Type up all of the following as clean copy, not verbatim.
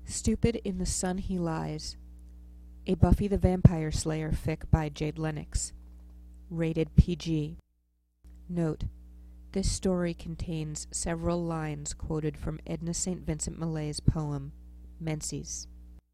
Stupid in the Sun He Lies. A Buffy the Vampire Slayer fic by Jade Lennox. Rated PG. Note: this story contains several lines quoted from Edna St. Vincent Millay's poem, Menses.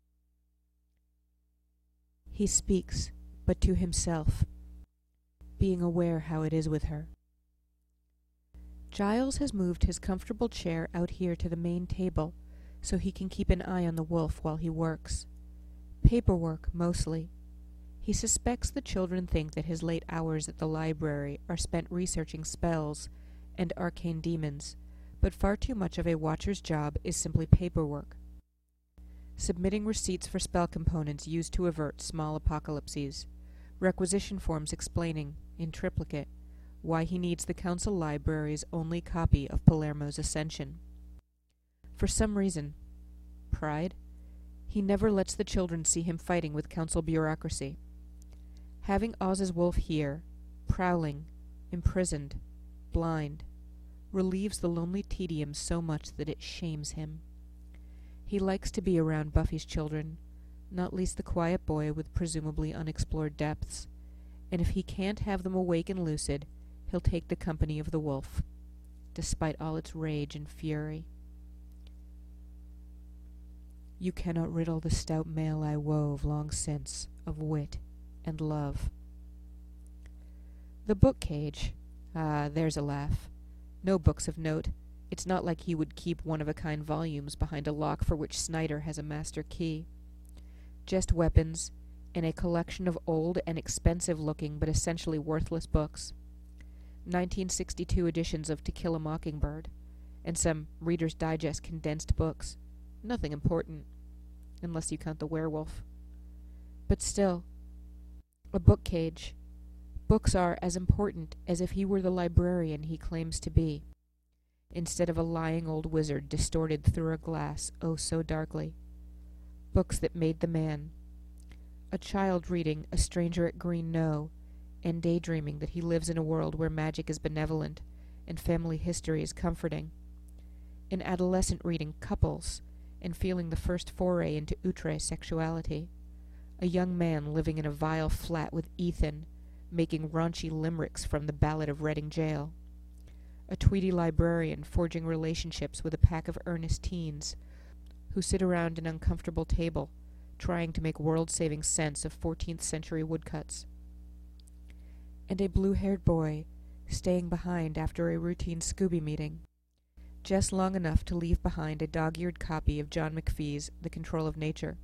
He speaks, but to himself, being aware how it is with her. Giles has moved his comfortable chair out here to the main table so he can keep an eye on the wolf while he works. Paperwork, mostly. He suspects the children think that his late hours at the library are spent researching spells and arcane demons, but far too much of a watcher's job is simply paperwork. Submitting receipts for spell components used to avert small apocalypses, requisition forms explaining, in triplicate, why he needs the Council Library's only copy of Palermo's Ascension. For some reason, pride, he never lets the children see him fighting with Council bureaucracy. Having Oz's wolf here, prowling, imprisoned, blind, relieves the lonely tedium so much that it shames him. He likes to be around Buffy's children, not least the quiet boy with presumably unexplored depths, and if he can't have them awake and lucid, he'll take the company of the wolf, despite all its rage and fury. You cannot riddle the stout mail I wove long since of wit and love. The book cage. Ah, there's a laugh. No books of note. It's not like he would keep one-of-a-kind volumes behind a lock for which Snyder has a master key. Just weapons, and a collection of old and expensive-looking but essentially worthless books. 1962 editions of To Kill a Mockingbird, and some Reader's Digest condensed books. Nothing important, unless you count the werewolf. But still, a book cage. Books are as important as if he were the librarian he claims to be, instead of a lying old wizard distorted through a glass oh so darkly. Books that made the man. A child reading A Stranger at Green Knowe, and daydreaming that he lives in a world where magic is benevolent and family history is comforting. An adolescent reading Couples, and feeling the first foray into outre sexuality. A young man living in a vile flat with Ethan, making raunchy limericks from the Ballad of Reading Jail. A tweedy librarian forging relationships with a pack of earnest teens who sit around an uncomfortable table, trying to make world-saving sense of 14th century woodcuts. And a blue-haired boy staying behind after a routine Scooby meeting, just long enough to leave behind a dog-eared copy of John McPhee's The Control of Nature.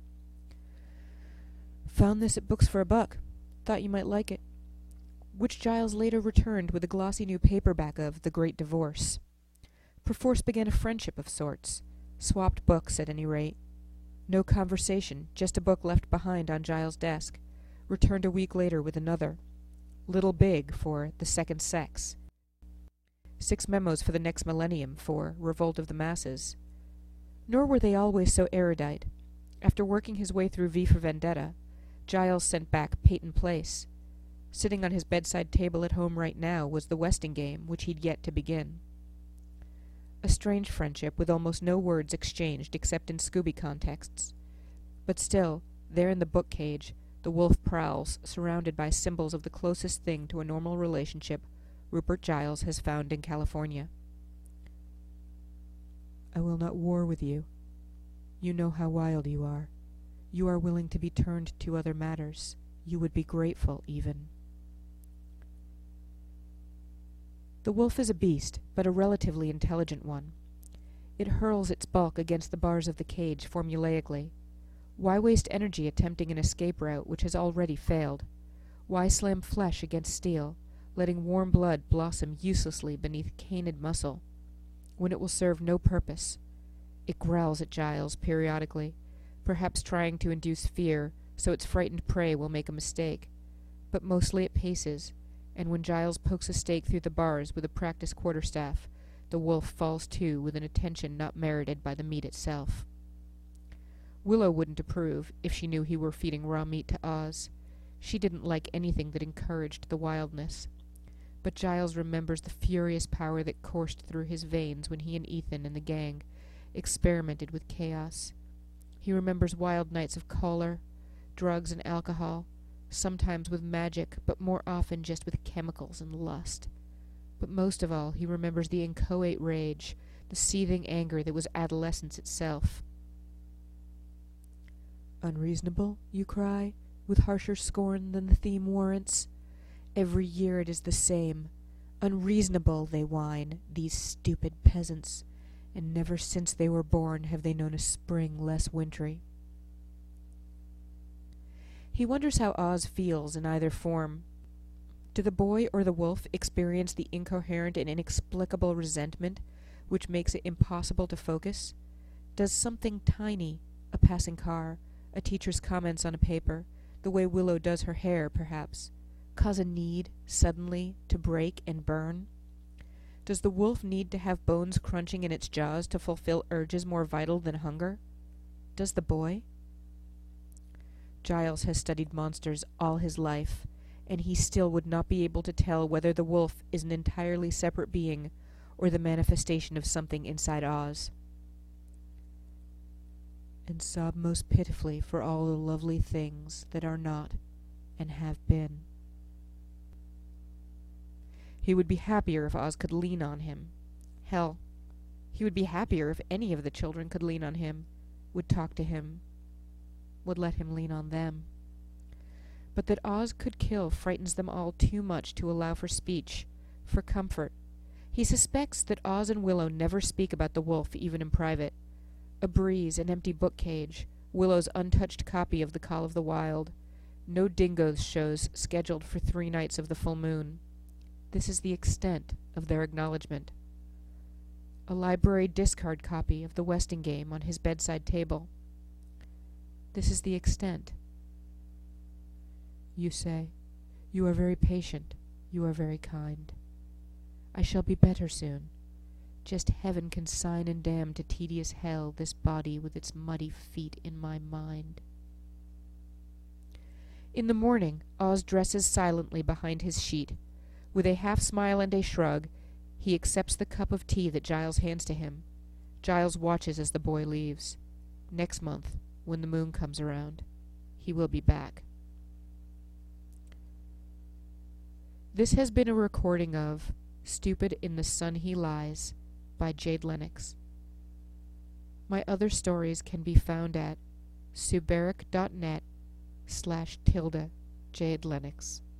Found this at Books for $1. Thought you might like it. Which Giles later returned with a glossy new paperback of The Great Divorce. Perforce began a friendship of sorts. Swapped books, at any rate. No conversation, just a book left behind on Giles' desk. Returned a week later with another. Little Big for The Second Sex. 6 memos for the next millennium for Revolt of the Masses. Nor were they always so erudite. After working his way through V for Vendetta, Giles sent back Peyton Place. Sitting on his bedside table at home right now was the Westing game, which he'd yet to begin. A strange friendship with almost no words exchanged except in Scooby contexts. But still, there in the book cage, the wolf prowls, surrounded by symbols of the closest thing to a normal relationship Rupert Giles has found in California. I will not war with you. You know how wild you are. You are willing to be turned to other matters. You would be grateful, even. The wolf is a beast, but a relatively intelligent one. It hurls its bulk against the bars of the cage formulaically. Why waste energy attempting an escape route which has already failed? Why slam flesh against steel, letting warm blood blossom uselessly beneath canid muscle, when it will serve no purpose? It growls at Giles periodically, perhaps trying to induce fear so its frightened prey will make a mistake, but mostly it paces, and when Giles pokes a stake through the bars with a practiced quarterstaff, the wolf falls to with an attention not merited by the meat itself. Willow wouldn't approve if she knew he were feeding raw meat to Oz. She didn't like anything that encouraged the wildness. But Giles remembers the furious power that coursed through his veins when he and Ethan and the gang experimented with chaos. He remembers wild nights of choler, drugs and alcohol, sometimes with magic, but more often just with chemicals and lust. But most of all, he remembers the inchoate rage, the seething anger that was adolescence itself. "Unreasonable," you cry, with harsher scorn than the theme warrants. "Every year it is the same. Unreasonable," they whine, "these stupid peasants, and never since they were born have they known a spring less wintry." He wonders how Oz feels in either form. Do the boy or the wolf experience the incoherent and inexplicable resentment which makes it impossible to focus? Does something tiny, a passing car, a teacher's comments on a paper, the way Willow does her hair, perhaps, cause a need, suddenly, to break and burn? Does the wolf need to have bones crunching in its jaws to fulfill urges more vital than hunger? Does the boy? Giles has studied monsters all his life, and he still would not be able to tell whether the wolf is an entirely separate being or the manifestation of something inside Oz. "And sob most pitifully for all the lovely things that are not and have been." He would be happier if Oz could lean on him. Hell, he would be happier if any of the children could lean on him, would talk to him, would let him lean on them. But that Oz could kill frightens them all too much to allow for speech, for comfort. He suspects that Oz and Willow never speak about the wolf even in private. A breeze, an empty book cage, Willow's untouched copy of The Call of the Wild, no Dingoes shows scheduled for 3 nights of the full moon. This is the extent of their acknowledgement. A library discard copy of the Westing game on his bedside table. This is the extent. You say, "You are very patient, you are very kind. I shall be better soon. Just heaven can sign and damn to tedious hell this body with its muddy feet in my mind." In the morning, Oz dresses silently behind his sheet. With a half-smile and a shrug, he accepts the cup of tea that Giles hands to him. Giles watches as the boy leaves. Next month, when the moon comes around, he will be back. This has been a recording of "Stupid in the Sun He Lies" by Jade Lennox. My other stories can be found at suberic.net/Jade Lennox.